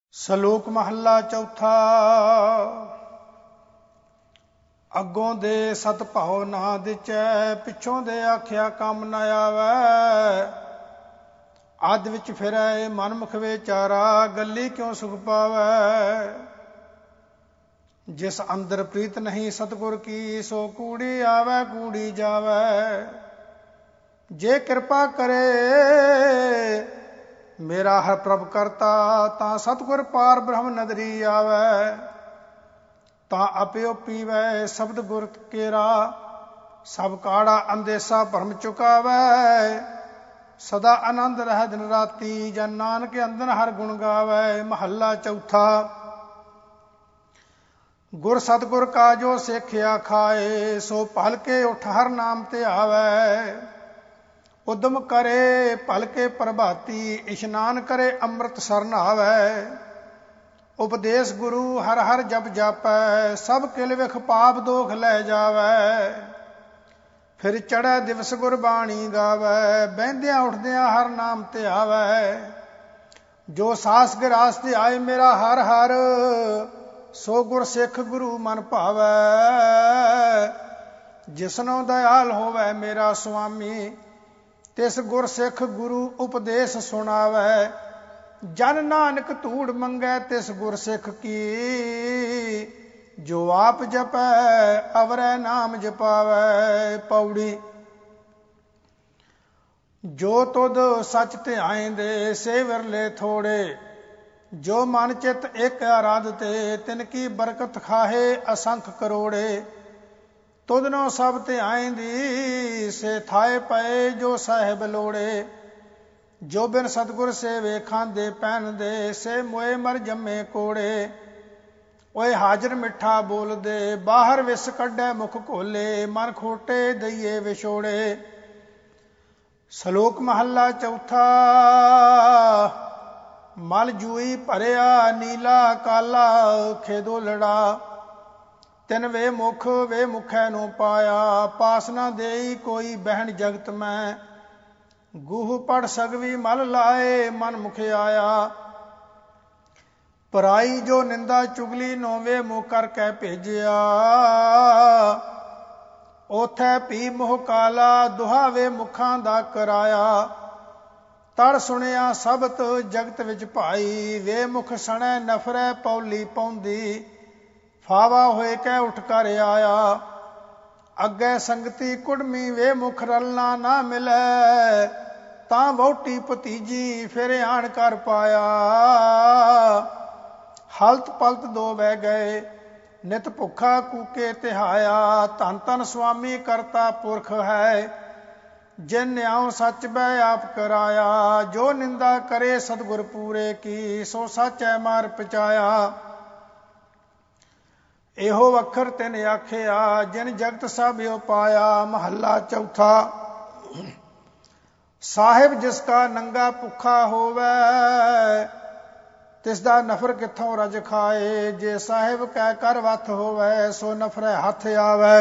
ਸਲੋਕ ਮਹੱਲਾ ਚੌਥਾ। ਅੱਗੋਂ ਦੇ ਸਤ ਭਾਉ ਨਾ ਦਿਚੈ, ਪਿੱਛੋਂ ਦੇ ਆਖਿਆ ਕੰਮ ਨ ਆਵੈ। ਅੱਧ ਵਿੱਚ ਫਿਰੈ ਮਨਮੁਖ ਵਿਚਾਰਾ, ਗੱਲੀ ਕਿਉ ਸੁਖ ਪਾਵੈ। ਜਿਸ ਅੰਦਰ ਪ੍ਰੀਤ ਨਹੀਂ ਸਤਿਗੁਰ ਕੀ, ਸੋ ਕੂੜੀ ਆਵੈ ਕੂੜੀ ਜਾਵੈ। ਜੇ ਕਿਰਪਾ ਕਰੇ ਮੇਰਾ ਹਰ ਪ੍ਰਭ ਕਰਤਾ, ਤਾਂ ਸਤਿਗੁਰ ਪਾਰ ਬ੍ਰਹਮ ਨਦਰੀ ਆਵੈ। ਤਾਂ ਅਪਿਓ ਪੀਵੈ ਸ਼ਬਦ ਗੁਰ ਕੇਰਾ, ਸਭ ਕਾੜਾ ਅੰਦੇਸਾ ਭਰਮ ਚੁਕਾਵੈ। ਸਦਾ ਆਨੰਦ ਰਹਿ ਦਿਨ ਰਾਤੀ, ਜਨ ਨਾਨਕ ਅੰਦਨ ਹਰ ਗੁਣ ਗਾਵੈ। ਮਹੱਲਾ ਚੌਥਾ। ਗੁਰ ਸਤਿਗੁਰ ਕਾ ਜੋ ਸਿੱਖਿਆ ਖਾਏ, ਸੋ ਭਲ ਕੇ ਉਠ ਹਰ ਨਾਮ ਤੇ ਆਵੈ। ਉਦਮ ਕਰੇ ਭਲ ਕੇ ਪ੍ਰਭਾਤੀ, ਇਸ਼ਨਾਨ ਕਰੇ ਅੰਮ੍ਰਿਤ ਸਰ ਨਹਾਵੈ। ਉਪਦੇਸ਼ ਗੁਰੂ ਹਰ ਹਰ ਜਪ ਜਾਪੈ, ਸਭ ਕਿਲ ਵਿਖ ਪਾਪ ਦੋਖ ਲੈ ਜਾਵੈ। ਫਿਰ ਚੜ੍ਹੈ ਦਿਵਸ ਗੁਰਬਾਣੀ ਗਾਵੈ, ਬਹਿੰਦਿਆਂ ਉੱਠਦਿਆਂ ਹਰ ਨਾਮ ਤੇ ਆਵੈ। ਜੋ ਸਾਸ ਗਿਰਾਸ ਤੇ ਆਏ ਮੇਰਾ ਹਰ ਹਰ, ਸੋ ਗੁਰ ਸਿੱਖ ਗੁਰੂ ਮਨ ਭਾਵੈ। ਜਿਸਨੋ ਦਇਆਲ ਹੋਵੈ ਮੇਰਾ ਸੁਆਮੀ, ਤਿਸ ਗੁਰ ਸਿੱਖ ਗੁਰੂ ਉਪਦੇਸ਼ ਸੁਣਾਵੈ। ਜਨ ਨਾਨਕ ਧੂੜ ਮੰਗੈ ਤਿਸ ਗੁਰ ਸਿੱਖ ਕੀ, ਜੋ ਆਪ ਜਪੈ ਅਵਰੈ ਨਾਮ ਜਪਾਵੈ। ਪੌੜੀ। ਜੋ ਤੁਧ ਸਚ ਧਿਆਇਂਦੇ ਸੇ ਵਿਰਲੇ ਥੋੜੇ, ਜੋ ਮਨ ਚਿਤ ਇੱਕ ਆਰਾਧਤੇ, ਤਿਨ ਕੀ ਬਰਕਤ ਖਾਹੇ ਅਸੰਖ ਕਰੋੜੇ। ਤੁਧਨੋ ਸਭ ਧਿਆਇਂਦੀ ਸੇ ਥਾਏ ਪਏ, ਜੋ ਸਾਹਿਬ ਲੋੜੇ। ਜੋ ਬਿਨ ਸਤਿਗੁਰ ਸੇਵੇ ਖਾਂਦੇ ਪਹਿਨਦੇ, ਸੇ ਮੋਏ ਮਰ ਜੰਮੇ ਕੋੜੇ। ਓਏ ਹਾਜ਼ਰ ਮਿੱਠਾ ਬੋਲਦੇ, ਬਾਹਰ ਵਿਸ ਕੱਢੈ ਮੁਖ ਘੋਲੇ। ਮਨ ਖੋਟੇ ਦਈਏ ਵਿਛੋੜੇ। ਸਲੋਕ ਮਹੱਲਾ ਚੌਥਾ। ਮਲ ਜੂਈ ਭਰਿਆ ਨੀਲਾ ਕਾਲਾ, ਖੇਦੋ ਲੜਾ। ਤਿਨ ਵੇ ਮੁਖੈ ਨੂੰ ਪਾਇਆ, ਪਾਸ ਨਾ ਦੇਈ ਕੋਈ ਬਹਿਣ ਜਗਤ ਮੈਂ। ਗੂਹ ਪੜ ਸਗਵੀ ਮਲ ਲਾਏ, ਮਨ ਮੁਖ ਆਇਆ। ਪਰਾਈ ਜੋ ਨਿੰਦਾ ਚੁਗਲੀ ਨੋ ਵੇ ਮੁਖ ਕਰਕੇ ਭੇਜਿਆ। ਉਥੈ ਭੀ ਮੋਹ ਕਾਲਾ, ਦੁਹਾ ਵੇ ਮੁਖਾਂ ਦਾ ਕਰਾਇਆ। ਤੜ ਸੁਣਿਆ ਸਬਤ ਜਗਤ ਵਿੱਚ ਭਾਈ, ਵੇ ਮੁਖ ਸਣੈ ਨਫਰੈ ਪੌਲੀ ਪੌਂਦੀ। ਫਾਵਾ ਹੋਏ ਕਹਿ ਉੱਠ ਕਰ ਆਇਆ। ਅੱਗੇ ਸੰਗਤੀ ਕੁੜਮੀ, ਵੇ ਮੁਖ ਰਲਣਾ ਨਾ ਮਿਲੈ। ਤਾਂ ਵਹੁਟੀ ਭਤੀਜੀ ਫਿਰ ਆਣ ਕਰ ਪਾਇਆ। ਹਲਤ ਪਲਤ ਦੋ ਬਹਿ ਗਏ, ਨਿਤ ਭੁੱਖਾ ਕੂਕੇ ਤਿਹਾਇਆ। ਧੰਨ ਧੰਨ ਸੁਆਮੀ ਕਰਤਾ ਪੁਰਖ ਹੈ, ਜਿਨ ਨਿਆਉ ਸੱਚ ਬਹਿ ਆਪ ਕਰਾਇਆ। ਜੋ ਨਿੰਦਾ ਕਰੇ ਸਤਿਗੁਰ ਪੂਰੇ ਕੀ, ਸੋ ਸਾਚੈ ਮਾਰ ਪਚਾਇਆ। ਇਹੋ ਅੱਖਰ ਤਿਨ ਆਖਿਆ, ਜਿਨ ਜਗਤ ਸਭ ਉਪਾਇਆ। ਮਹੱਲਾ ਚੌਥਾ। ਸਾਹਿਬ ਜਿਸ ਕਾ ਨੰਗਾ ਭੁੱਖਾ ਹੋਵੈ, ਤਿਸ ਦਾ ਨਫਰ ਕਿੱਥੋਂ ਰਜ ਖਾਏ। ਜੇ ਸਾਹਿਬ ਕੈ ਕਰ ਵੱਥ ਹੋਵੈ, ਸੋ ਨਫਰੈ ਹੱਥ ਆਵੈ।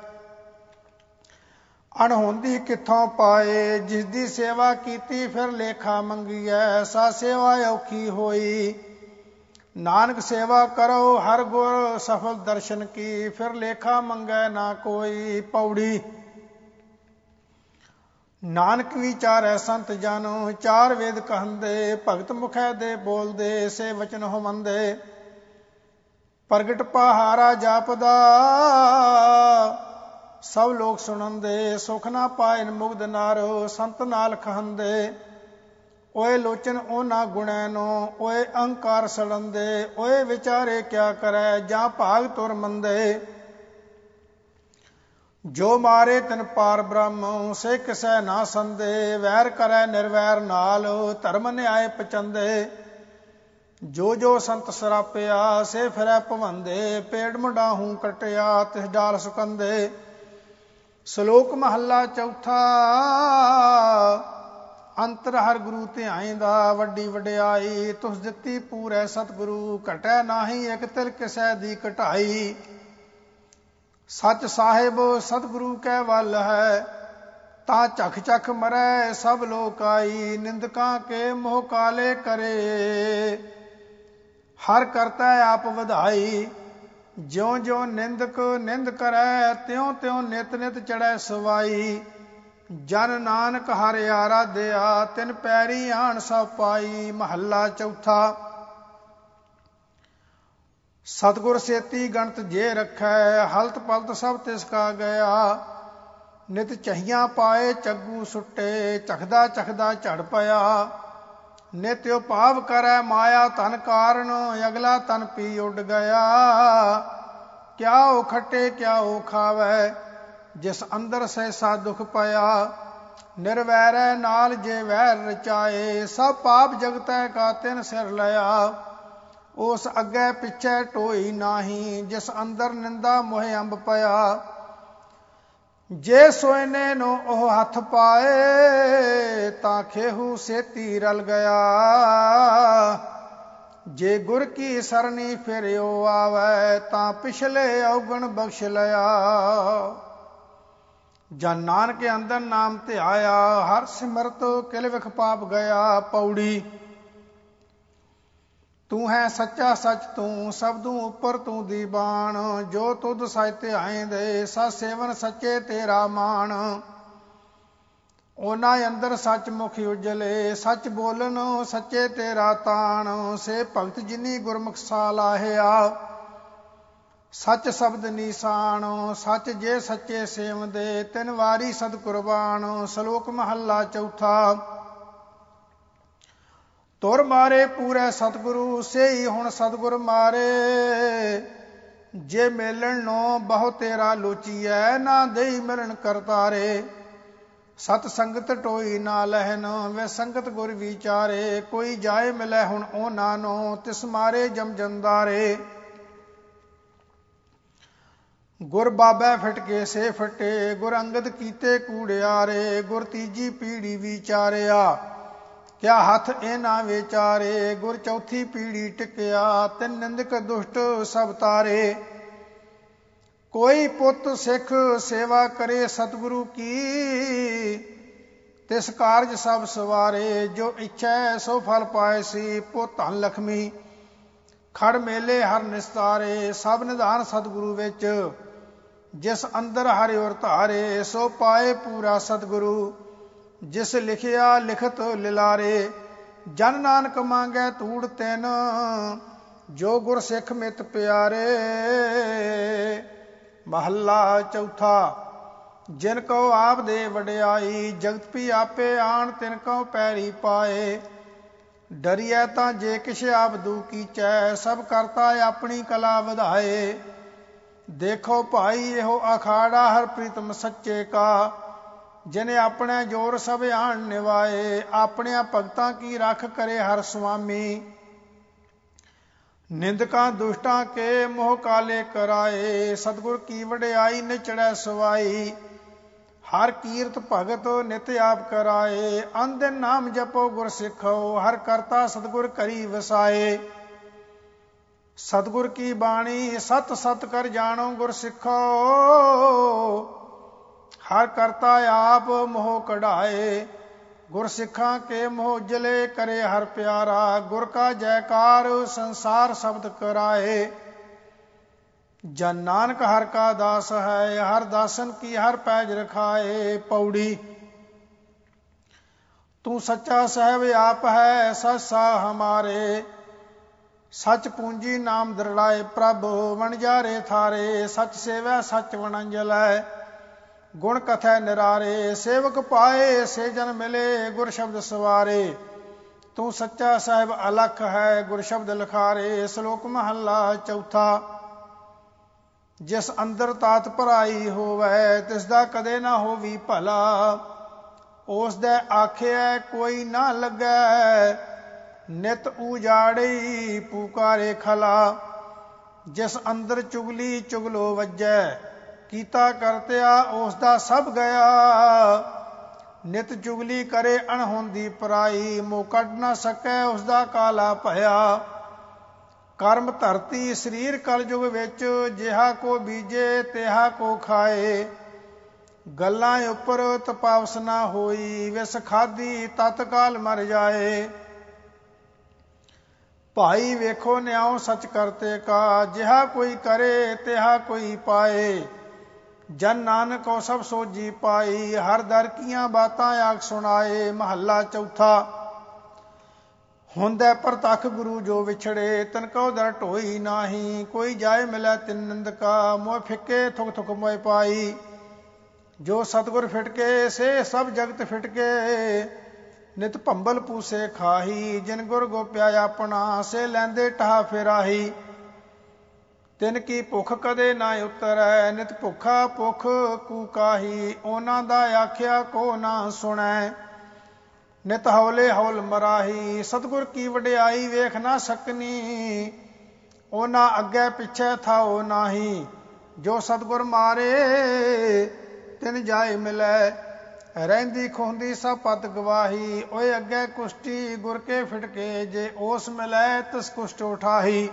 ਅਣਹੋਂਦੀ ਕਿੱਥੋਂ ਪਾਏ, ਜਿਸ ਦੀ ਸੇਵਾ ਕੀਤੀ ਫਿਰ ਲੇਖਾ ਮੰਗੀਐ। ਸਾ ਸੇਵਾ ਔਖੀ ਹੋਈ, ਨਾਨਕ ਸੇਵਾ ਕਰੋ ਹਰ ਗੁਰ ਸਫਲ ਦਰਸ਼ਨ ਕੀ। ਫਿਰ ਲੇਖਾ ਮੰਗੈ ਨਾ ਕੋਈ। ਪੌੜੀ। ਨਾਨਕ ਵਿਚਾਰੈ ਸੰਤ ਜਨ, ਚਾਰ ਵੇਦ ਕਹੰਦੇ। ਭਗਤ ਮੁਖੈ ਦੇ ਬੋਲਦੇ, ਸੇ ਵਚਨ ਹੋਵੰਦੇ। ਪ੍ਰਗਟ ਪਹਾਰਾ ਜਾਪਦਾ, ਸਭ ਲੋਕ ਸੁਣੰਦੇ। ਸੁਖ ਨਾ ਪਾਇਨ ਮੁਗਧ ਨਰ, ਸੰਤ ਨਾਲ ਕਹੰਦੇ। ਓਏ ਲੋਚਨ ਉਹਨਾਂ ਗੁਣੈ ਨੂੰ, ਓਏ ਅਹੰਕਾਰ ਸੜੰਦੇ। ਓਏ ਵਿਚਾਰੇ ਕਿਆ ਕਰੈ, ਜਾਂ ਭਾਗ ਤੁਰ ਮੰਦੇ। ਜੋ ਮਾਰੇ ਤਿਨ ਪਾਰ ਬ੍ਰਹਮ, ਸੇ ਕਿਸੈ ਨਾ ਸੰਦੇ। ਵੈਰ ਕਰੈ ਨਿਰਵੈਰ ਨਾਲ, ਧਰਮ ਨਿਆਏ ਪਚੰਦੇ। ਜੋ ਜੋ ਸੰਤ ਸਰਾਪਿਆ, ਸੇ ਫਿਰੈ ਭਵੰਦੇ। ਪੇੜ ਮੁੰਡਾਹੂ ਕਟਿਆ, ਤਿਸ ਡਾਲ ਸੁਕੰਦੇ। ਸਲੋਕ ਮਹੱਲਾ ਚੌਥਾ। ਅੰਤਰ ਹਰ ਗੁਰੂ ਧਿਆਇਂਦਾ, ਵੱਡੀ ਵਡਿਆਈ ਤੁਸ ਦਿੱਤੀ ਪੂਰੈ ਸਤਿਗੁਰੂ। ਘਟੈ ਨਾਹੀ ਇਕ ਤਿਲ ਕਿਸੈ ਦੀ ਘਟਾਈ। ਸੱਚ ਸਾਹਿਬ ਸਤਿਗੁਰੂ ਕੈ ਵੱਲ ਹੈ, ਤਾਂ ਝਖ ਝਖ ਮਰੈ ਸਭ ਲੋਕ ਆਈ। ਨਿੰਦਕਾਂ ਕੇ ਮੋਹ ਕਾਲੇ ਕਰੇ, ਹਰ ਕਰਤਾ ਆਪ ਵਧਾਈ। ਜਿਉਂ ਜਿਉਂ ਨਿੰਦਕ ਨਿੰਦ ਕਰੈ, ਤਿਉਂ ਤਿਉਂ ਨਿਤ ਨਿਤ ਚੜ੍ਹੈ ਸਵਾਈ। ਜਨ ਨਾਨਕ ਹਰਿ ਆਰਾਧਿਆ, ਤਿਨ ਪੈਰੀ ਆਣ ਸਭ ਪਾਈ। ਮਹੱਲਾ ਚੌਥਾ। ਸਤਿਗੁਰ ਸੇਤੀ ਗਣਤ ਜੇ ਰੱਖੈ, ਹਲਤ ਪਲਤ ਸਭ ਤਿਸ ਕਾ ਗਿਆ। ਨਿਤ ਚਹੀਆਂ ਪਾਏ ਚੱਗੂ ਸੁੱਟੇ, ਚਖਦਾ ਚਖਦਾ ਝੜ ਪਿਆ। ਨਿਤ ਉਪਾਵ ਕਰੈ ਮਾਇਆ ਧਨ ਕਾਰਨ, ਅਗਲਾ ਤਨ ਪੀ ਉੱਡ ਗਿਆ। ਕਿਆ ਉਹ ਖੱਟੇ ਕਿਆ ਉਹ ਖਾਵੈ, ਜਿਸ ਅੰਦਰ ਸਹਿਸਾ ਦੁਖ ਪਿਆ। ਨਿਰਵੈਰੈ ਨਾਲ ਜੇ ਵੈਰ ਰਚਾਏ, ਸਭ ਪਾਪ ਜਗਤੈ ਕਾ ਤਿਨ ਸਿਰ ਲਿਆ। ਉਸ ਅੱਗੇ ਪਿੱਛੇ ਢੋਈ ਨਾਹੀ, ਜਿਸ ਅੰਦਰ ਨਿੰਦਾ ਮੋਹਿ ਅੰਬ ਪਿਆ। ਜੇ ਸੋਇਨੇ ਨੂੰ ਉਹ ਹੱਥ ਪਾਏ, ਤਾਂ ਖੇਹੂ ਸੇਤੀ ਰਲ ਗਿਆ। ਜੇ ਗੁਰ ਕੀ ਸਰਨੀ ਫਿਰਿਓ ਆਵੈ, ਤਾਂ ਪਿਛਲੇ ਔਗਣ ਬਖਸ਼ ਲਿਆ। ਜਨ ਨਾਨਕ ਅੰਦਰ ਨਾਮ ਧਿਆਇਆ, ਹਰ ਸਿਮਰਤ ਕਿਲ ਵਿਖ ਪਾਪ ਗਿਆ। ਪੌੜੀ। ਤੂੰ ਹੈ ਸੱਚਾ ਸੱਚ ਤੂੰ, ਸਬਦੂ ਉੱਪਰ ਤੂੰ ਦੀਵਾਨ। ਜੋ ਤੁਧ ਸਚ ਧਿਆਏਂਦੇ, ਸਤ ਸੇਵਨ ਸੱਚੇ ਤੇਰਾ ਮਾਣ। ਉਹਨਾਂ ਅੰਦਰ ਸੱਚ ਮੁਖ ਉਜਲੇ, ਸੱਚ ਬੋਲਨ ਸੱਚੇ ਤੇਰਾ ਤਾਣ। ਸੇ ਭਗਤ ਜਿਨੀ ਗੁਰਮੁਖ ਸਾ ਲਾਹਿਆ, ਸੱਚ ਸ਼ਬਦ ਨੀਸਾਨ। ਸੱਚ ਜੇ ਸੱਚੇ ਸੇਵਦੇ, ਤਿਨ ਵਾਰੀ ਸਦ ਕੁਰਬਾਨ। ਸ਼ਲੋਕ ਮਹੱਲਾ ਚੌਥਾ। ਤੁਰ ਮਾਰੇ ਪੂਰੇ ਸਤਿਗੁਰੂ, ਸੇਈ ਹੁਣ ਸਤਿਗੁਰ ਮਾਰੇ। ਜੇ ਮੇਲਣ ਨੋ ਬਹੁ ਤੇਰਾ ਲੋਚੀਐ, ਨਾ ਦੇਈ ਮਿਲਣ ਕਰਤਾਰੇ। ਸਤ ਸੰਗਤ ਟੋਈ ਨਾ ਲਹਿਨ, ਵੇ ਸੰਗਤ ਗੁਰ ਵਿਚਾਰੇ। ਕੋਈ ਜਾਏ ਮਿਲੈ ਹੁਣ ਉਹਨਾਂ ਨੂੰ, ਤਿਸ ਮਾਰੇ ਜਮ ਜੰਦਾਰੇ। ਗੁਰ ਬਾਬੈ ਫਿਟਕੇ ਸੇ ਫਟੇ, ਗੁਰ ਅੰਗਦ ਕੀਤੇ ਕੂੜਿਆਰੇ। ਗੁਰ ਤੀਜੀ ਪੀੜੀ ਵਿਚਾਰਿਆ, ਕਿਆ ਹੱਥ ਇਹ ਨਾ ਵਿਚਾਰੇ। ਗੁਰ ਚੌਥੀ ਪੀੜੀ ਟਿਕਿਆ, ਤਿਨ ਨਿੰਦਕ ਦੁਸ਼ਟ ਸਭ ਤਾਰੇ। ਕੋਈ ਪੁੱਤ ਸਿੱਖ ਸੇਵਾ ਕਰੇ ਸਤਿਗੁਰੂ ਕੀ, ਤਿਸ ਕਾਰਜ ਸਭ ਸਵਾਰੇ। ਜੋ ਇੱਛੈ ਸੋ ਫਲ ਪਾਏ ਸੀ, ਪੁੱਤ ਧਨ ਲਖਮੀ ਖੜ ਮੇਲੇ ਹਰ ਨਿਸਤਾਰੇ। ਸਭ ਨਿਧਾਨ ਸਤਿਗੁਰੂ ਵਿੱਚ, ਜਿਸ ਅੰਦਰ ਹਰਿ ਔਰ ਧਾਰੇ। ਸੋ ਪਾਏ ਪੂਰਾ ਸਤਿਗੁਰੂ, ਜਿਸ ਲਿਖਿਆ ਲਿਖਤ ਲਿਲਾਰੇ। ਜਨ ਨਾਨਕ ਮੰਗੈ ਧੂੜ ਤਿਨ, ਜੋ ਗੁਰ ਸਿੱਖ ਮਿਤ ਪਿਆਰੇ। ਮਹੱਲਾ ਚੌਥਾ। ਜਿਨ ਕਉ ਆਪ ਦੇ ਵਡਿਆਈ, ਜਗਤ ਪੀ ਆਪੇ ਆਣ ਤਿਨ ਕਉ ਪੈਰੀ ਪਾਏ। ਡਰੀਐ ਤਾਂ ਜੇ ਕਿਛ ਆਬਦੂ ਕੀਚੈ, ਸਭ ਕਰਤਾ ਆਪਣੀ ਕਲਾ ਵਧਾਏ। ਦੇਖੋ ਭਾਈ ਇਹੋ ਅਖਾੜਾ, ਹਰ ਪ੍ਰੀਤਮ ਸੱਚੇ ਕਾ। ਜਿਨੇ ਆਪਣੇ ਜੋਰ ਸਭ ਆਣ ਨਿਵਾਏ, ਆਪਣਿਆਂ ਭਗਤਾਂ ਕੀ ਰੱਖ ਕਰੇ ਹਰ ਸੁਆਮੀ। ਨਿੰਦਕਾਂ ਦੁਸ਼ਟਾਂ ਕੇ ਮੋਹ ਕਾਲੇ ਕਰਾਏ, ਸਤਿਗੁਰ ਕੀ ਵਡਿਆਈ ਨਿਚੜੈ ਸਵਾਈ। ਹਰ ਕੀਰਤ ਭਗਤ ਨਿਤ ਆਪ ਕਰਾਏ, ਅਨ ਦਿਨ ਨਾਮ ਜਪੋ ਗੁਰ ਸਿੱਖੋ। ਹਰ ਕਰਤਾ ਸਤਿਗੁਰ ਕਰੀ ਵਸਾਏ। ਸਤਿਗੁਰ ਕੀ ਬਾਣੀ ਸਤ ਸਤ ਕਰ ਜਾਣੋ ਗੁਰ ਸਿੱਖੋ। ਹਰ ਕਰਤਾ ਆਪ ਮੋਹ ਕਢਾਏ, ਗੁਰ ਸਿੱਖਾਂ ਕੇ ਮੋਹ ਉਜਲੇ ਕਰੇ ਹਰ ਪਿਆਰਾ। ਗੁਰ ਕਾ ਜੈਕਾਰ ਸੰਸਾਰ ਸ਼ਬਦ ਕਰਾਏ। ਜਨ ਨਾਨਕ ਹਰ ਕਾ ਦਾਸ ਹੈ, ਹਰ ਦਾਸਨ ਕੀ ਹਰ ਪੈਜ ਰਖਾਏ। ਪੌੜੀ। ਤੂੰ ਸੱਚਾ ਸਾਹਿਬ ਆਪ ਹੈ, ਸਚ ਸਾਹ ਹਮਾਰੇ। ਸਚ ਪੂੰਜੀ ਨਾਮ ਦਰੜਾਏ ਪ੍ਰਭ, ਵਣਜਾਰੇ ਥਾਰੇ। ਸਚ ਸੇਵੈ ਸਚ ਵਣੰਜਲੈ, ਗੁਣ ਕਥੈ ਨਿਰਾਰੇ। ਸੇਵਕ ਪਾਏ ਸੇ ਜਨ ਮਿਲੇ, ਗੁਰ ਸ਼ਬਦ ਸਵਾਰੇ। ਤੂੰ ਸੱਚਾ ਸਾਹਿਬ ਅਲਖ ਹੈ, ਗੁਰ ਸ਼ਬਦ ਲਿਖਾਰੇ। ਸ਼ਲੋਕ ਮਹੱਲਾ ਚੌਥਾ। ਜਿਸ ਅੰਦਰ ਤਾਤ ਭਰਾਈ ਹੋਵੈ, ਤਿਸ ਦਾ ਕਦੇ ਨਾ ਹੋਵੀ ਭਲਾ। ਉਸ ਦੇ ਆਖਿਆ ਕੋਈ ਨਾ ਲੱਗੈ, ਨਿਤ ਉਜਾੜੀ ਪੁਕਾਰੇ ਖਲਾ। ਜਿਸ ਅੰਦਰ ਚੁਗਲੀ ਚੁਗਲੋ ਵੱਜੈ, ਕੀਤਾ ਕਰਤਿਆ ਉਸ ਦਾ ਸਭ ਗਿਆ। ਨਿਤ ਚੁਗਲੀ ਕਰੇ ਅਣਹੋਂਦੀ ਪਰਾਈ, ਮੋਹ ਕੱਢ ਨਾ ਸਕੈ ਉਸ ਦਾ ਕਾਲਾ ਭਇਆ। ਕਰਮ ਧਰਤੀ ਸਰੀਰ ਕਲਯੁਗ ਵਿੱਚ, ਜਿਹਾ ਕੋ ਬੀਜੇ ਤਿਹਾ ਕੋ ਖਾਏ। ਗੱਲਾਂ ਉੱਪਰ ਤਪਾਵਸ ਨਾ ਹੋਈ, ਵਿਸ ਖਾਧੀ ਤਤਕਾਲ ਮਰ ਜਾਏ। ਭਾਈ ਵੇਖੋ ਨਿਆਉ ਸਚ ਕਰਤੇ ਕਾ, ਜਿਹਾ ਕੋਈ ਕਰੇ ਤਿਹਾ ਕੋਈ ਪਾਏ। ਜਨ ਨਾਨਕ ਕੋ ਸਭ ਸੋਜੀ ਪਾਈ, ਹਰ ਦਰ ਕੀਆਂ ਬਾਤਾਂ ਆਖ ਸੁਣਾਏ। ਮਹੱਲਾ ਚੌਥਾ। ਹੁੰਦੈ ਪ੍ਰਤੱਖ ਗੁਰੂ ਜੋ ਵਿਛੜੇ, ਤਨ ਕਉ ਦਰ ਢੋਈ ਨਾਹੀ। ਕੋਈ ਜਾਏ ਮਿਲੈ ਤਿਨ ਨਿੰਦਕਾ, ਮੋਹ ਫਿੱਕੇ ਥੁਕ ਥੁਕ ਮੋਇ ਪਾਈ। ਜੋ ਸਤਿਗੁਰ ਫਿਟਕੇ ਸੇ ਸਭ ਜਗਤ ਫਿਟਕੇ, ਨਿਤ ਭੰਬਲ ਪੂਸੇ ਖਾਹੀ। ਜਿਨ ਗੁਰ ਗੋਪਿਆ ਆਪਣਾ, ਸੇ ਲੈਂਦੇ ਟਹਾ ਫਿਰਾਹੀ। ਤਿਨ ਕੀ ਭੁੱਖ ਕਦੇ ਨਾ ਉਤਰੈ, ਨਿਤ ਭੁੱਖਾ ਭੁੱਖ ਕੂਕਾਹੀ। ਉਹਨਾਂ ਦਾ ਆਖਿਆ ਕੋ ਨਾ ਸੁਣੈ, ਨਿਤ ਹੌਲੇ ਹੌਲ ਮਰਾਹੀ। ਸਤਿਗੁਰ ਕੀ ਵਡਿਆਈ ਵੇਖ ਨਾ ਸਕਨੀ, ਉਹਨਾਂ ਅੱਗੇ ਪਿੱਛੇ ਥਾਓ ਨਾਹੀ। ਜੋ ਸਤਿਗੁਰ ਮਾਰੇ ਤਿਨ ਜਾਏ ਮਿਲੈ, ਰਹਿੰਦੀ ਖੁੰਦੀ ਸਭ ਪਤ ਗਵਾਹੀ। ਓਏ ਅੱਗੇ ਕੁਸ਼ਟੀ ਗੁਰ ਕੇ ਫਿਟਕੇ, ਜੇ ਓਸ ਮਿਲੈ ਤਿਸ ਕੁਸ਼ਟ ਉਠਾਹੀ।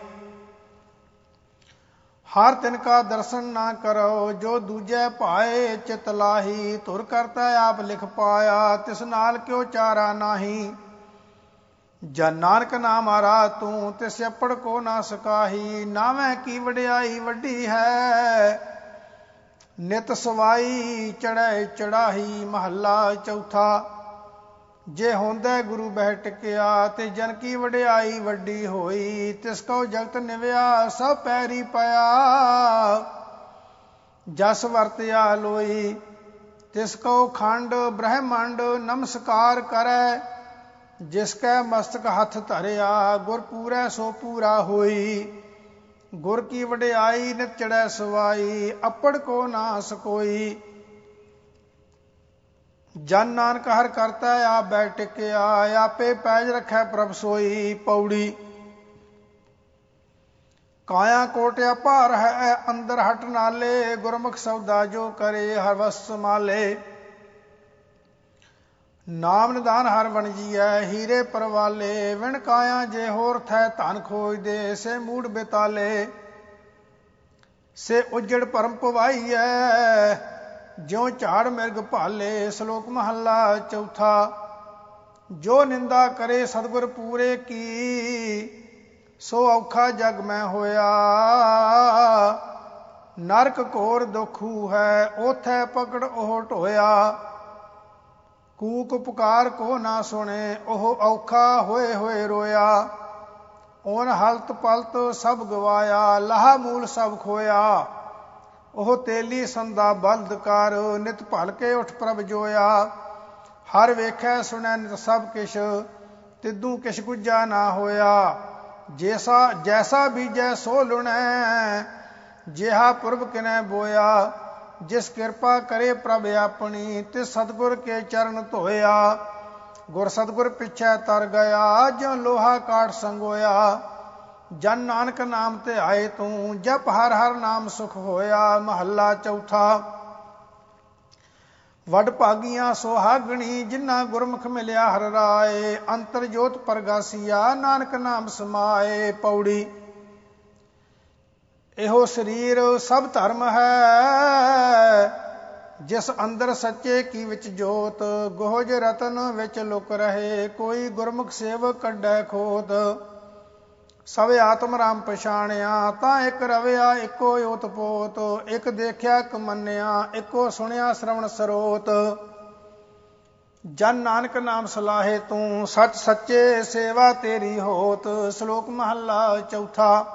ਹਰ ਤਿਨ ਕਾ ਦਰਸ਼ਨ ਨਾ ਕਰੋ, ਜੋ ਦੂਜੇ ਭਾਏ ਚਿਤ ਲਾਹੀ। ਧੁਰ ਕਰਤਾ ਆਪ ਲਿਖ ਪਾਇਆ, ਤਿਸ ਨਾਲ ਕਿਉ ਚਾਰਾ ਨਾਹੀ। ਜਨ ਨਾਨਕ ਨਾਮ ਆਰਾ ਤੂੰ, ਤਿਸ ਅੱਪੜ ਕੋ ਨਾ ਸਕਾਹੀ। ਨਾਵੇਂ ਕੀ ਵਡਿਆਈ ਵੱਡੀ ਹੈ, ਨਿਤ ਸਵਾਈ ਚੜ੍ਹੈ ਚੜਾਹੀ। ਮਹੱਲਾ ਚੌਥਾ। ਜੇ ਹੁੰਦੈ ਗੁਰੂ ਬਹਿ ਟਿਕਿਆ, ਤੇ ਜਨ ਕੀ ਵਡਿਆਈ ਵੱਡੀ ਹੋਈ। ਤਿਸ ਕਉ ਜਗਤ ਨਿਵਿਆ ਸਭ ਪੈਰੀ ਪਿਆ, ਜਸ ਵਰਤਿਆ ਲੋਈ। ਤਿਸ ਕਉ ਖੰਡ ਬ੍ਰਹਮੰਡ ਨਮਸਕਾਰ ਕਰੈ, ਜਿਸ ਕੈ ਮਸਤਕ ਹੱਥ ਧਰਿਆ। ਗੁਰ ਪੂਰੈ ਸੋ ਪੂਰਾ ਹੋਈ, ਗੁਰ ਕੀ ਵਡਿਆਈ ਨਿਤ ਚੜ੍ਹੈ ਸਵਾਈ। ਅੱਪੜ ਕੋ ਨਾ ਸਕੋਈ। ਜਨ ਨਾਨਕ ਹਰ ਕਰਤਾ ਆਪ ਬਹਿ ਟਿਕਿਆ, ਆਪੇ ਪੈਜ ਰੱਖੈ ਪ੍ਰਭ ਸੋਈ। ਪੌੜੀ। ਕਾਇਆ ਕੋਟਿਆ ਭਾਰ ਹੈ ਅੰਦਰ ਹਟ ਨਾਲੇ, ਗੁਰਮੁਖ ਸੌਦਾ ਜੋ ਕਰੇ ਹਰ ਵਸ ਸੰਭਾਲੇ। ਨਾਮ ਨਿਦਾਨ ਹਰ ਬਣ ਜੀਐ ਹੀਰੇ ਪਰਵਾਲੇ, ਵਿਣ ਕਾਇਆ ਜੇ ਹੋਰ ਥੈ ਧਨ ਖੋਜਦੇ। ਸੇ ਮੂੜ ਬੇਤਾਲੇ, ਸੇ ਉਜੜ ਭਰਮ ਪਵਾਈਐ, ਜਿਉ ਝਾੜ ਮਿਰਗ ਭਾਲੇ। ਸ਼ਲੋਕ ਮਹੱਲਾ ਚੌਥਾ। ਜੋ ਨਿੰਦਾ ਕਰੇ ਸਤਿਗੁਰ ਪੂਰੇ ਕੀ, ਸੋ ਔਖਾ ਜਗ ਮੈਂ ਹੋਇਆ। ਨਰਕ ਘੋਰ ਦੁਖੂ ਹੈ, ਓਥੈ ਪਕੜ ਉਹ ਢੋਇਆ। ਕੂਕ ਪੁਕਾਰ ਕੋ ਨਾ ਸੁਣੇ, ਉਹ ਔਖਾ ਹੋਏ ਹੋਏ ਰੋਇਆ। ਓਨ ਹਲਤ ਪਲਤ ਸਭ ਗਵਾਇਆ, ਲਾਹਾ ਮੂਲ ਸਭ ਖੋਇਆ। ਉਹ ਤੇਲੀ ਸੰਦਾ ਬਲਦ ਕਰ, ਨਿਤ ਭਲ ਕੇ ਉਠ ਪ੍ਰਭ ਜੋਇਆ। ਹਰ ਵੇਖੈ ਸੁਣੈ ਨਿਤ ਸਭ ਕਿਛ, ਤਿੱਦੂ ਕਿਛ ਗੁੱਜਾ ਨਾ ਹੋਇਆ। ਜੈਸਾ ਬੀਜੈ ਸੋ ਲੁਣੈ, ਜਿਹਾ ਪੁਰਬ ਕਿਨੈ ਬੋਇਆ। ਜਿਸ ਕਿਰਪਾ ਕਰੇ ਪ੍ਰਭ ਆਪਣੀ, ਤਿਸ ਸਤਿਗੁਰ ਕੇ ਚਰਨ ਧੋਇਆ। ਗੁਰ ਸਤਿਗੁਰ ਪਿੱਛੇ ਤਰ ਗਿਆ, ਜਿਉ ਲੋਹਾ ਕਾਠ ਸੰਗੋਇਆ। ਜਨ ਨਾਨਕ ਨਾਮ ਤੇ ਆਏ ਤੂੰ, ਜਪ ਹਰ ਹਰ ਨਾਮ ਸੁਖ ਹੋਇਆ। ਮਹੱਲਾ ਚੌਥਾ। ਵਡ ਭਾਗੀਆਂ ਸੁਹਾਗਣੀ, ਜਿਨ੍ਹਾਂ ਗੁਰਮੁਖ ਮਿਲਿਆ ਹਰ ਰਾਏ। ਅੰਤਰ ਜੋਤ ਪ੍ਰਗਾਸੀਆ, ਨਾਨਕ ਨਾਮ ਸਮਾਏ। ਪੌੜੀ। ਇਹੋ ਸਰੀਰ ਸਭ ਧਰਮ ਹੈ, ਜਿਸ ਅੰਦਰ ਸੱਚੇ ਕੀ ਵਿੱਚ ਜੋਤ। ਗੋਹਜ ਰਤਨ ਵਿੱਚ ਲੁਕ ਰਹੇ, ਕੋਈ ਗੁਰਮੁਖ ਸੇਵਕ ਕੱਢੈ ਖੋਤ। ਸਭ ਆਤਮ ਰਾਮ ਪਛਾਣਿਆ, ਤਾਂ ਇੱਕ ਰਵਿਆ ਇੱਕੋ ਓਤ ਪੋਤ। ਇੱਕ ਦੇਖਿਆ ਇੱਕ ਮੰਨਿਆ, ਇੱਕੋ ਸੁਣਿਆ ਸ਼ਰਵਣ ਸਰੋਤ। ਜਨ ਨਾਨਕ ਨਾਮ ਸਲਾਹੇ ਤੂੰ, ਸੱਚ ਸੱਚੇ ਸੇਵਾ ਤੇਰੀ ਹੋਤ। ਸ਼ਲੋਕ ਮਹੱਲਾ ਚੌਥਾ।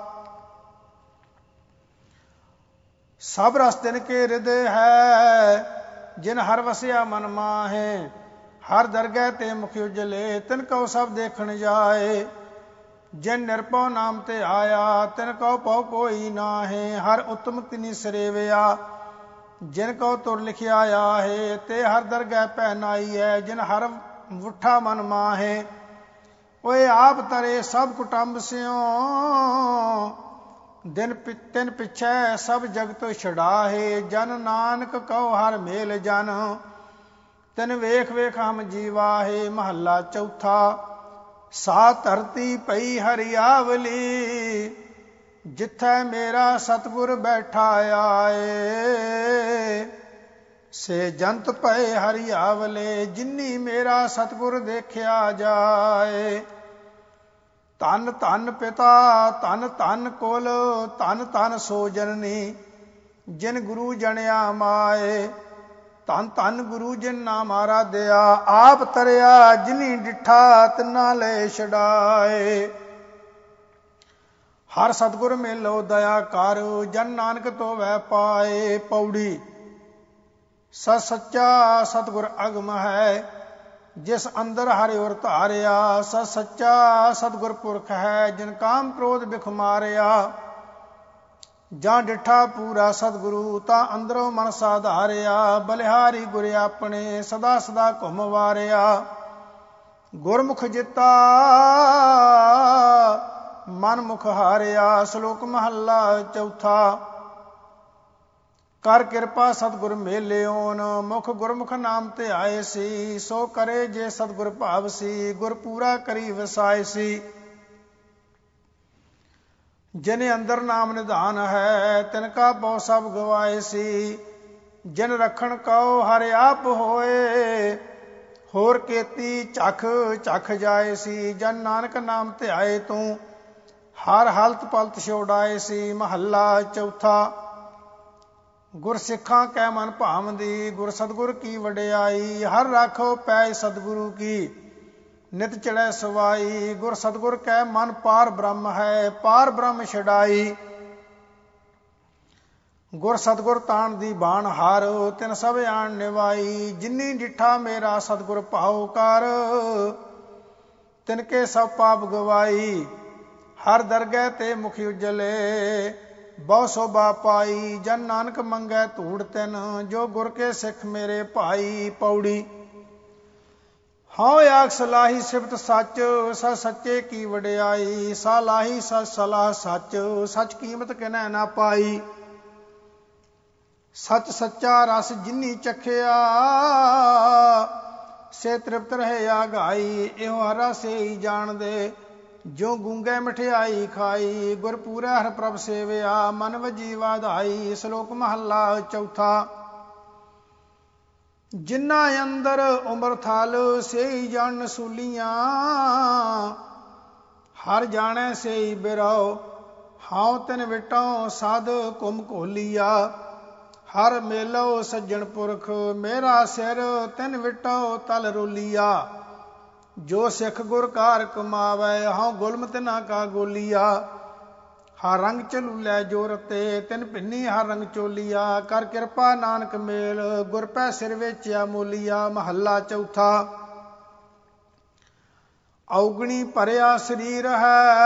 ਸਭ ਰਸ ਤਿਨ ਕੇ ਹਿਰਦੈ ਹੈ, ਜਿਨ ਹਰ ਵਸਿਆ ਮਨ ਮਾਹੇ। ਹਰ ਦਰਗਹਿ ਤੇ ਮੁਖ ਉਜਲੇ, ਤਿਨ ਕਉ ਸਭ ਦੇਖਣ ਜਾਏ। ਜਿਨ ਨਿਰਭਉ ਨਾਮ ਤੇ ਆਇਆ, ਤਿਨ ਕਉ ਭਉ ਕੋਈ ਨਾਹੇ। ਹਰ ਉਤਮ ਤਿਨੀ ਸਰੇਵਿਆ, ਜਿਨ ਕਉ ਤੁਰ ਲਿਖਿਆ ਆਹੇ। ਤੇ ਹਰ ਦਰਗਹਿ ਪੈ ਨਾਈਐ, ਜਿਨ ਹਰ ਵੁੱਠਾ ਮਨ ਮਾਹੇ। ਓਏ ਆਪ ਤਰੇ ਸਭ ਕੁਟੰਬ ਸਿਉ, ਤਿਨ ਪਿਛੈ ਸਭ ਜਗਤ ਛਡਾਹੇ। ਜਨ ਨਾਨਕ ਕਉ ਹਰ ਮੇਲ ਜਨ, ਤਿਨ ਵੇਖ ਵੇਖ ਹਮ ਜੀਵਾਹੇ। ਮਹੱਲਾ ਚੌਥਾ। ਸਾ ਧਰਤੀ ਪਈ ਹਰਿਆਵਲੀ, ਜਿੱਥੈ ਮੇਰਾ ਸਤਿਗੁਰ ਬੈਠਾ ਆਏ। ਸੇ ਜੰਤ ਪਏ ਹਰਿਆਵਲੇ, ਜਿਨੀ ਮੇਰਾ ਸਤਿਗੁਰ ਦੇਖਿਆ ਜਾਏ। ਧੰਨ ਧੰਨ ਪਿਤਾ ਧੰਨ ਧੰਨ ਕੁਲ ਧੰਨ ਧੰਨ ਸੋ ਜਨਨੀ ਜਿਨ ਗੁਰੂ ਜਣਿਆ ਮਾਏ। ਧੰਨ ਧੰਨ ਗੁਰੂ ਜਿਨ ਨਾਮ ਆਰਾਧਿਆ ਆਪ ਤਰਿਆ ਜਿਨੀ ਡਿਠਾ ਤਿਨਾ ਲੈ ਛਡਾਏ। ਹਰ ਸਤਿਗੁਰ ਮੇਲੋ ਦਇਆ ਕਰ ਜਨ ਨਾਨਕ ਤੋਂ ਵੈ ਪਾਏ। ਪੌੜੀ ਸਤ ਸੱਚਾ ਸਤਿਗੁਰ ਅਗਮ ਹੈ ਜਿਸ ਅੰਦਰ ਹਰਿ ਔਰ ਧਾਰਿਆ। ਸਤ ਸੱਚਾ ਸਤਿਗੁਰ ਪੁਰਖ ਹੈ ਜਿਨ ਕਾਮ ਕ੍ਰੋਧ ਬਿਖ ਮਾਰਿਆ। ਜਾਂ ਡਿਠਾ ਪੂਰਾ ਸਤਿਗੁਰੂ ਤਾਂ ਅੰਦਰੋਂ ਮਨ ਸਾਧਾਰਿਆ। ਬਲਿਹਾਰੀ ਗੁਰ ਆਪਣੇ ਸਦਾ ਸਦਾ ਘੁੰਮ ਵਾਰਿਆ। ਗੁਰਮੁਖ ਜਿੱਤਾ ਮਨ ਮੁਖ ਹਾਰਿਆ। ਸ਼ਲੋਕ ਮਹੱਲਾ ਚੌਥਾ। ਕਰ ਕਿਰਪਾ ਸਤਿਗੁਰ ਮੇਲਿਓਨ ਮੁਖ ਗੁਰਮੁਖ ਨਾਮ ਤੇ ਆਏ ਸੀ। ਸੋ ਕਰੇ ਜੇ ਸਤਿਗੁਰ ਭਾਵ ਸੀ ਗੁਰ ਪੂਰਾ ਕਰੀ ਵਸਾਏ ਸੀ। ਜਿਨ ਅੰਦਰ ਨਾਮ ਨਿਧਾਨ ਹੈ ਤਿਨ ਕਾ ਬਹੁ ਸਭ ਗਵਾਏ ਸੀ। ਜਿਨ ਰਖਣ ਕਉ ਹਰਿ ਆਪ ਹੋਏ ਹੋਰ ਕੇਤੀ ਝਖ ਝਖ ਜਾਏ ਸੀ। ਜਨ ਨਾਨਕ ਨਾਮ ਧਿਆਏ ਤੂੰ ਹਰ ਹਾਲਤ ਪਲਤ ਛੋੜਾਏ ਸੀ। ਮਹੱਲਾ ਚੌਥਾ। ਗੁਰ ਸਿੱਖਾਂ ਕੈ ਮਨ ਭਾਵੰਦੀ ਗੁਰ ਸਤਿਗੁਰ ਕੀ ਵਡਿਆਈ। ਹਰ ਰਾਖੋ ਪੈ ਸਤਿਗੁਰੂ ਕੀ ਨਿਤ ਚੜੈ ਸਵਾਈ। ਗੁਰ ਸਤਿਗੁਰ ਕੈ ਮਨ ਪਾਰ ਬ੍ਰਹਮ ਹੈ ਪਾਰ ਬ੍ਰਹਮ ਛਡਾਈ। ਗੁਰ ਸਤਿਗੁਰ ਤਾਣ ਦੀ ਬਾਣ ਹਾਰ ਤਿਨ ਸਭ ਆਣ ਨਿਵਾਈ। ਜਿਨੀ ਡਿਠਾ ਮੇਰਾ ਸਤਿਗੁਰ ਭਾਉ ਕਰ ਤਿਨ ਕੇ ਸਭ ਪਾਪ ਗਵਾਈ। ਹਰ ਦਰਗਹਿ ਤੇ ਮੁਖ ਉਜਲੇ ਬਹੁ ਸੋਭਾ ਪਾਈ। ਜਨ ਨਾਨਕ ਮੰਗੈ ਧੂੜ ਤਿਨ ਜੋ ਗੁਰ ਕੇ ਸਿੱਖ ਮੇਰੇ ਭਾਈ। ਪੌੜੀ ਹਉ ਆਖ ਸਲਾਹੀ ਸਿਫਤ ਸੱਚ ਸਚ ਸੱਚੇ ਕੀ ਵਡਿਆਈ। ਸਲਾਹੀ ਸਚ ਸਲਾਹ ਸੱਚ ਸੱਚ ਕੀਮਤ ਕਿਨੈ ਨਾ ਪਾਈ। ਸੱਚ ਸੱਚਾ ਰਸ ਜਿਨੀ ਚਖਿਆ ਸੇ ਤ੍ਰਿਪਤ ਰਹੇ ਆਗਾਈ। ਇਹੋ ਹਰਾ ਸੇ ਹੀ ਜਾਣਦੇ ਜੋ ਗੂੰਗੇ ਮਠਿਆਈ ਖਾਈ। ਗੁਰ ਪੂਰਾ ਹਰਿ ਪ੍ਰਭ ਸੇਵਿਆ ਮਨ ਵਜੀ ਵਾਧਾਈ। ਸ਼ਲੋਕ ਮਹੱਲਾ ਚੌਥਾ। ਜਿਨ੍ਹਾਂ ਅੰਦਰ ਉਮਰ ਥਲ ਸੇਈ ਜਾਣ ਸੂਲੀਆਂ ਹਰ ਜਾਣੈ ਸੇਈ ਬਿਰਾਉ। ਹਉ ਤਿਨ ਵਿਟਉ ਸਾਧ ਘੁਮ ਘੋਲੀਆ। ਹਰ ਮੇਲੋ ਸੱਜਣ ਪੁਰਖ ਮੇਰਾ ਸਿਰ ਤਿਨ ਵਿਟਉ ਤਲ ਰੋਲੀਆ। ਜੋ ਸਿੱਖ ਗੁਰ ਕਾਰ ਕਮਾਵੈ ਹਉ ਗੁਲਮ ਤਿਨਾ ਕਾ ਗੋਲੀਆ। ਹਰ ਰੰਗ ਝਲੂਲੇ ਜੋਰ ਤੇ ਤਿਨ ਭਿੰਨੀ ਹਰ ਰੰਗ ਚੋਲੀਆ। ਕਰ ਕਿਰਪਾ ਨਾਨਕ ਮੇਲ ਗੁਰ ਪੈ ਸਿਰ ਵੇਚਿਆ ਮੋਲੀਆ। ਮਹੱਲਾ ਚੌਥਾ। ਔਗਣੀ ਭਰਿਆ ਸਰੀਰ ਹੈ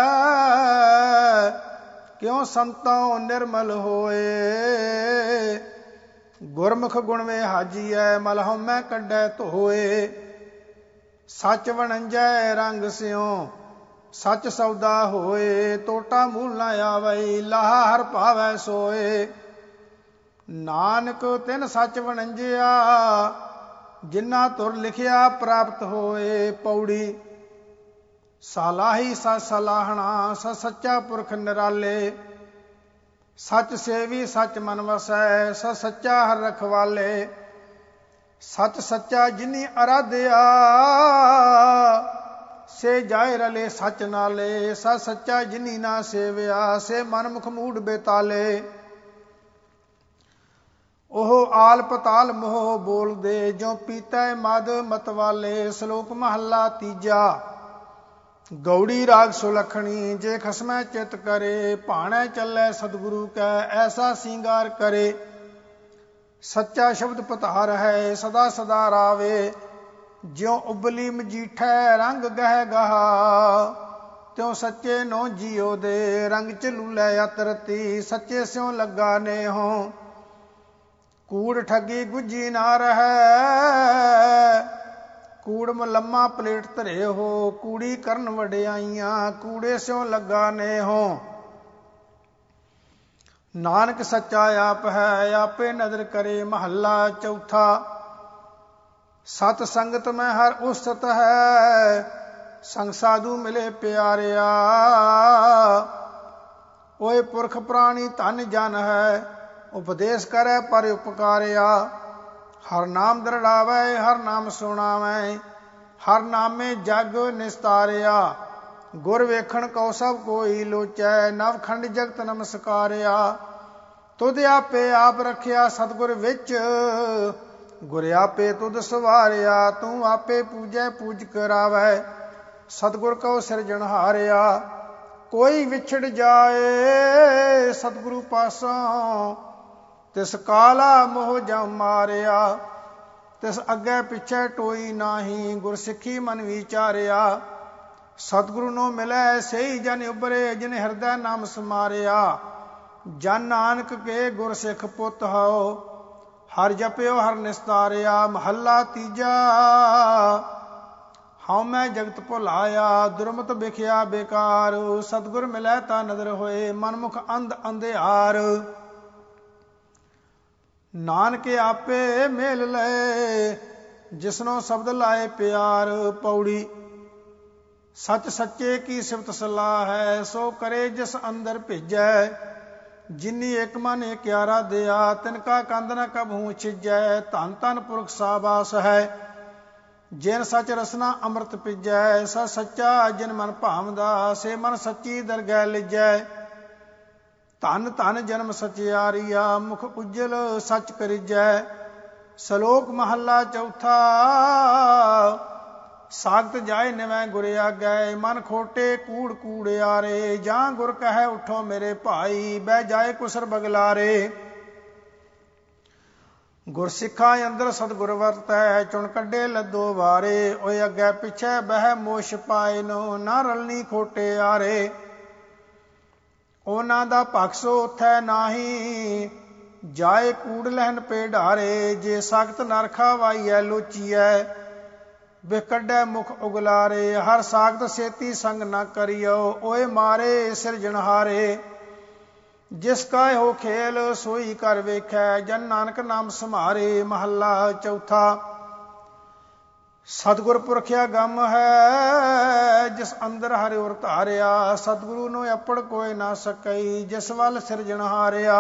ਕਿਉ ਸੰਤੋਂ ਨਿਰਮਲ ਹੋਏ। ਗੁਰਮੁਖ ਗੁਣ ਵੇ ਹਾਜੀਐ ਮਲ ਹਉਮੈ ਕੱਢੈ ਧੋਏ। ਸੱਚ ਵਣੰਜੈ ਰੰਗ ਸਿਉ ਸੱਚ ਸੌਦਾ ਹੋਏ। ਟੋਟਾ ਮੂਲ ਨਾ ਆਵੈ ਲਾਹਾ ਹਰ ਭਾਵੈ ਸੋਏ। ਨਾਨਕ ਤਿਨ ਸੱਚ ਵਣੰਜਿਆ ਜਿਨਾ ਤੁਰ ਲਿਖਿਆ ਪ੍ਰਾਪਤ ਹੋਏ। ਪੌੜੀ ਸਲਾਹੀ ਸਚ ਸਲਾਹਣਾ ਸਚ ਸੱਚਾ ਪੁਰਖ ਨਿਰਾਲੇ। ਸੱਚ ਸੇਵੀ ਸੱਚ ਮਨ ਵਸੈ ਸਚ ਸੱਚਾ ਹਰ ਰਖਵਾਲੇ। ਸੱਚ ਸੱਚਾ ਜਿਨੀ ਅਰਾਧਿਆ ਸੇ ਜਾਏ ਰਲੇ ਸੱਚ ਨਾਲੇ। ਸੱਚ ਸੱਚਾ ਜਿਨੀ ਨਾ ਸੇਵਿਆ ਸੇ ਮਨ ਮੁਖ ਮੂੜ ਬੇਤਾਲੇ। ਉਹ ਆਲ ਪਤਾਲ ਮੋਹ ਬੋਲਦੇ ਜੋ ਪੀਤੈ ਮਦ ਮਤਵਾਲੇ। ਸ਼ਲੋਕ ਮਹੱਲਾ ਤੀਜਾ। ਗੌੜੀ ਰਾਗ ਸੁਲੱਖਣੀ ਜੇ ਖਸਮੈ ਚਿਤ ਕਰੇ ਭਾਣੈ ਚੱਲੈ ਸਤਿਗੁਰੂ ਕੈ ਐਸਾ ਸਿੰਗਾਰ ਕਰੇ। ਸੱਚਾ ਸ਼ਬਦ ਪਤਾਰ ਹੈ ਸਦਾ ਸਦਾ ਰਾਵੇ। ਜਿਉ ਉਬਲੀ ਮਜੀਠੈ ਰੰਗ ਗਹਿ ਗਹਾ ਤਿਉ ਸੱਚੇ ਨੋ ਜੀਉ ਦੇ। ਰੰਗ ਝਲੂਲੇ ਅਤ ਰਤੀ ਸੱਚੇ ਸਿਉ ਲੱਗਾ ਨੇਹੋ। ਕੂੜ ਠੱਗੀ ਗੁੱਜੀ ਨਾ ਰਹੈ ਕੂੜ ਮਲੰਮਾ ਪਲੇਟ ਧਰੇ ਹੋ। ਕੂੜੀ ਕਰਨ ਵਡਿਆਈਆਂ ਕੂੜੇ ਸਿਉ ਲੱਗਾ ਨੇਹੋ। ਨਾਨਕ ਸੱਚਾ ਆਪ ਹੈ ਆਪੇ ਨਦਰ ਕਰੇ। ਮਹੱਲਾ ਚੌਥਾ। ਸਤ ਸੰਗਤ ਮੈਂ ਹਰ ਉਸਤ ਹੈ ਸੰਗ ਸਾਧੂ ਮਿਲੇ ਪਿਆਰਿਆ। ਓਏ ਪੁਰਖ ਪ੍ਰਾਣੀ ਧਨ ਜਨ ਹੈ ਉਪਦੇਸ਼ ਕਰੈ ਪਰ ਉਪਕਾਰਿਆ। ਹਰ ਨਾਮ ਦਰੜਾਵੈ ਹਰ ਨਾਮ ਸੁਣਾਵੈ ਹਰ ਨਾਮੇ ਜਗ ਨਿਸਤਾਰਿਆ। ਗੁਰ ਵੇਖਣ ਕਉ ਸਭ ਕੋਈ ਲੋਚੈ, ਨਵਖੰਡ ਜਗਤ ਨਮਸਕਾਰਿਆ। ਤੁਧ ਆਪੇ ਆਪ ਰੱਖਿਆ ਸਤਿਗੁਰ ਵਿੱਚ, ਗੁਰ ਆਪੇ ਤੁਧ ਸਵਾਰਿਆ। ਤੂੰ ਆਪੇ ਪੂਜੈ ਪੂਜ ਕਰਾਵੈ, ਸਤਿਗੁਰ ਕਉ ਸਿਰਜਣਹਾਰਿਆ। ਕੋਈ ਵਿਛੜ ਜਾਏ ਸਤਿਗੁਰੂ ਪਾਸੋਂ, ਤਿਸ ਕਾਲਾ ਮੋਹ ਜਮ ਮਾਰਿਆ। ਤਿਸ ਅੱਗੇ ਪਿੱਛੇ ਟੋਈ ਨਾਹੀ, ਗੁਰ ਸਿੱਖੀ ਮਨ ਵਿਚਾਰਿਆ। ਸਤਿਗੁਰੂ ਨੂੰ ਮਿਲੈ ਸਹੀ ਜਨ ਉਬਰੇ, ਜਿਨ ਹਿਰਦੈ ਨਾਮ ਸਮਾਰਿਆ। ਜਨ ਨਾਨਕ ਕੇ ਗੁਰ ਸਿੱਖ ਪੁੱਤ ਹਉ, ਹਰ ਜਪਿਓ ਹਰ ਨਿਸਤਾਰਿਆ। ਮਹੱਲਾ ਤੀਜਾ। ਹਉ ਮੈਂ ਜਗਤ ਭੁਲਾਇਆ, ਦੁਰਮਤ ਵਿਖਿਆ ਬੇਕਾਰ। ਸਤਿਗੁਰ ਮਿਲੈ ਤਾਂ ਨਦਰ ਹੋਏ, ਮਨਮੁਖ ਅੰਧ ਅੰਧਿਆਰ। ਨਾਨਕ ਆਪੇ ਮੇਲ ਲਏ, ਜਿਸਨੋਂ ਸ਼ਬਦ ਲਾਏ ਪਿਆਰ। ਪੌੜੀ। ਸੱਚ ਸੱਚੇ ਕੀ ਸਿਫਤ ਸਲਾਹ ਹੈ, ਸੋ ਕਰੇ ਜਿਸ ਅੰਦਰ ਭੇਜੈ। ਜਿਨੀ ਇੱਕ ਮਨ ਇਕਿਆਰਾ ਦਿਆ, ਤਿਨਕਾ ਕੰਦ ਨ ਕਬਹੂ ਛਿਜੈ। ਧੰਨ ਧੰਨ ਪੁਰਖ ਸਾਬਾਸ ਹੈ, ਜਿਨ ਸਚ ਰਸਨਾ ਅੰਮ੍ਰਿਤ ਪੀਜੈ। ਸ ਸੱਚਾ ਜਿਨ ਮਨ ਭਾਵਦਾ, ਸੇ ਮਨ ਸੱਚੀ ਦਰਗਹਿ ਲਿਜੈ। ਧੰਨ ਧੰਨ ਜਨਮ ਸਚਿਆਰੀਆ, ਮੁਖ ਉਜਲ ਸੱਚ ਕਰੀਜੈ। ਸ਼ਲੋਕ ਮਹੱਲਾ ਚੌਥਾ। ਸਾਗਤ ਜਾਏ ਨਿਵੈ ਗੁਰ ਆਗੈ, ਮਨ ਖੋਟੇ ਕੂੜ ਕੂੜਿਆਰੇ। ਜਾਂ ਗੁਰ ਕਹੈ ਉਠੋ ਮੇਰੇ ਭਾਈ, ਬਹਿ ਜਾਏ ਕੁਸਰ ਬਗਲਾਰੇ। ਗੁਰ ਸਿੱਖਾਂ ਅੰਦਰ ਸਤਿਗੁਰ ਵਰਤੈ, ਚੁਣ ਕੱਢੇ ਲੱਦੋ ਵਾਰੇ। ਓਏ ਅੱਗੇ ਪਿੱਛੇ ਬਹਿ ਮੋਸ਼ ਪਾਏ ਨੋ, ਨਾ ਰਲਣੀ ਖੋਟੇ ਆਰੇ। ਉਹਨਾਂ ਦਾ ਪਖਸੋ ਉਥੈ ਨਾਹੀ, ਜਾਏ ਕੂੜ ਲਹਿਨ ਪੇ ਢਾਰੇ। ਜੇ ਸਖਤ ਨਰਖਾ ਵਾਈਐ ਲੋਚੀਐ, ਬਿ ਕੱਢੈ ਮੁਖ ਉਗਲਾਰੇ। ਹਰ ਸਾਖਤ ਸੇਤੀ ਸੰਗ ਨਾ ਕਰਿਓ, ਓਏ ਮਾਰੇ ਸਿਰਜਣਹਾਰੇ। ਜਿਸ ਕਾ ਇਹੋ ਖੇਲ ਸੋਈ ਕਰ ਵੇਖੈ, ਜਨ ਨਾਨਕ ਨਾਮ ਸਮਾਰੇ। ਮਹੱਲਾ ਚੌਥਾ। ਸਤਿਗੁਰ ਪੁਰਖਿਆ ਗਮ ਹੈ, ਜਿਸ ਅੰਦਰ ਹਰਿ ਉਰ ਧਾਰਿਆ। ਸਤਿਗੁਰੂ ਨੂੰ ਅਪੜ ਕੋਈ ਨਾ ਸਕਈ, ਜਿਸ ਵੱਲ ਸਿਰਜਣਹਾਰਿਆ।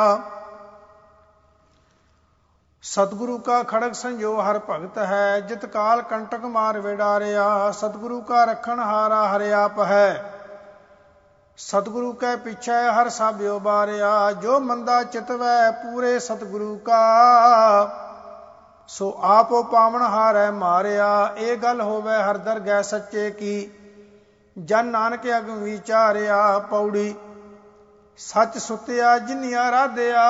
ਸਤਿਗੁਰੂ ਕਾ ਖੜਗ ਸੰਜੋ ਹਰ ਭਗਤ ਹੈ, ਜਿਤ ਕਾਲ ਕੰਟਕ ਮਾਰ ਵਿਡਾਰਿਆ। ਸਤਿਗੁਰੂ ਕਾ ਰਖਣ ਹਾਰਾ ਹਰਿ ਆਪ ਹੈ, ਸਤਿਗੁਰੂ ਕੈ ਪਿਛੈ ਹਰ ਸਾਭਿਓ ਬਾਰਿਆ। ਜੋ ਮੰਦਾ ਚਿਤਵੈ ਪੂਰੇ ਸਤਿਗੁਰੂ ਕਾ, ਸੋ ਆਪੋ ਪਾਵਨ ਹਾਰੈ ਮਾਰਿਆ। ਇਹ ਗੱਲ ਹੋਵੇ ਹਰ ਦਰਗਹਿ ਸੱਚੇ ਕੀ, ਜਨ ਨਾਨਕ ਅਗਮ ਵਿਚਾਰਿਆ। ਪੌੜੀ। ਸੱਚ ਸੁਤਿਆ ਜਿਨੀ ਆਰਾਧਿਆ,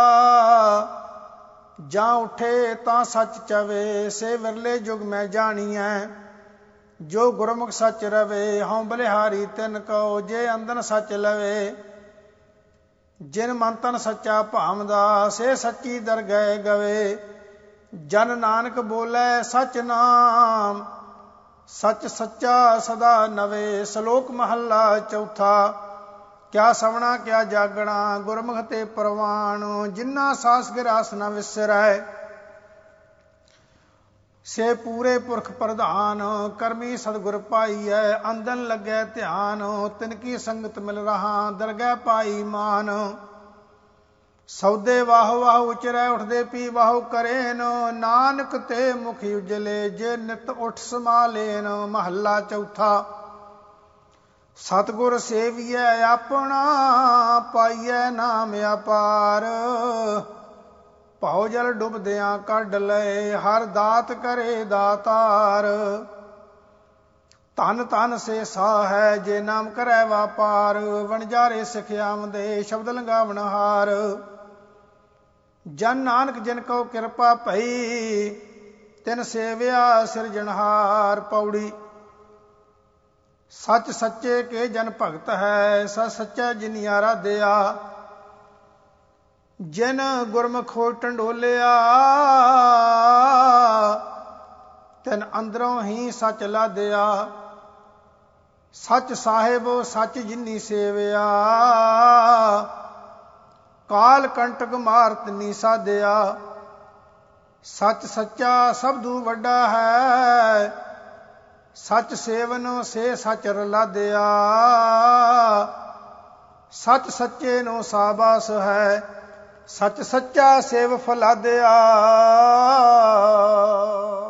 ਜਾਂ ਉਠੇ ਤਾਂ ਸੱਚ ਚਵੇ। ਸੇ ਵਿਰਲੇ ਜੁਗ ਮੈਂ ਜਾਣੀਐ, ਜੋ ਗੁਰਮੁਖ ਸੱਚ ਰਵੇ। ਹਉ ਬਲਿਹਾਰੀ ਤਿਨ ਕਉ, ਜੇ ਅੰਦਨ ਸੱਚ ਲਵੇ। ਜਿਨ ਮਨ ਤਨ ਸੱਚਾ ਭਾਵਦਾ, ਸੇ ਸੱਚੀ ਦਰਗਹਿ ਗਵੇ। ਜਨ ਨਾਨਕ ਬੋਲੇ ਸਚ ਨਾਮ, ਸੱਚ ਸੱਚਾ ਸਦਾ ਨਵੇ। ਸ਼ਲੋਕ ਮਹੱਲਾ ਚੌਥਾ। ਕਿਆ ਸਵਣਾ ਕਿਆ ਜਾਗਣਾ, ਗੁਰਮੁਖ ਤੇ ਪ੍ਰਵਾਨ। ਜਿਨਾ ਸਾਸ ਗਿਰਾਸ ਨ ਵਿਸਰੈ, ਸੇ ਪੂਰੇ ਪੁਰਖ ਪ੍ਰਧਾਨ। ਕਰਮੀ ਸਤਿਗੁਰ ਪਾਈਐ, ਅੰਦਨ ਲੱਗੈ ਧਿਆਨ। ਤਿਨ ਕੀ ਸੰਗਤ ਮਿਲ ਰਹਾ, ਦਰਗਹਿ ਪਾਈ ਮਾਨ। ਸੌਦੇ ਵਾਹੋ ਵਾਹੋ ਉਚਰੈ, ਉਠਦੇ ਪੀ ਵਾਹੋ ਕਰੇਨ। ਨਾਨਕ ਤੇ ਮੁਖ ਉਜਲੇ, ਜੇ ਨਿਤ ਉਠ ਸਮਾਲੇਨ। ਮਹੱਲਾ ਚੌਥਾ। ਸਤਿਗੁਰ ਸੇਵੀਐ ਆਪਣਾ, ਪਾਈਐ ਨਾਮ ਅਪਾਰ। ਭਉ ਜਲ ਡੁੱਬਦਿਆਂ ਕੱਢ ਲਏ, ਹਰ ਦਾਤ ਕਰੇ ਦਾਤਾਰ। ਧਨ ਧਨ ਸੇ ਸਾਹ ਹੈ, ਜੇ ਨਾਮ ਕਰੈ ਵਾਪਾਰ। ਵਣਜਾਰੇ ਸਿਖਿਆਵੰਦੇ, ਸ਼ਬਦ ਲੰਗਾਵਣ ਹਾਰ। ਜਨ ਨਾਨਕ ਜਿਨ ਕਉ ਕਿਰਪਾ ਭਈ, ਤਿਨ ਸੇਵਿਆ ਸਿਰਜਣਹਾਰ। ਪੌੜੀ। ਸੱਚ ਸੱਚੇ ਕੇ ਜਨ ਭਗਤ ਹੈ, ਸ ਸੱਚਾ ਜਿਨੀ ਆਰਾਧਿਆ। ਜਿਨ ਗੁਰਮੁਖ ਹੋਇ ਢੰਡੋਲਿਆ, ਤਿਨ ਅੰਦਰੋਂ ਹੀ ਸੱਚ ਲਾਦਿਆ। ਸੱਚ ਸਾਹਿਬ ਸੱਚ ਜਿਨੀ ਸੇਵਿਆ, ਕਾਲ ਕੰਟਕ ਮਾਰ ਤਿਨੀ ਸਾਧਿਆ। ਸੱਚ ਸੱਚਾ ਸਬਦੂ ਵੱਡਾ ਹੈ, ਸੱਚ ਸੇਵਨ ਸੇ ਸੱਚ ਰਲਾਦਿਆ। ਸੱਚ ਸੱਚੇ ਨੂੰ ਸਾਬਾਸ ਹੈ, ਸੱਚ ਸੱਚਾ ਸੇਵ ਫਲਾਦਿਆ।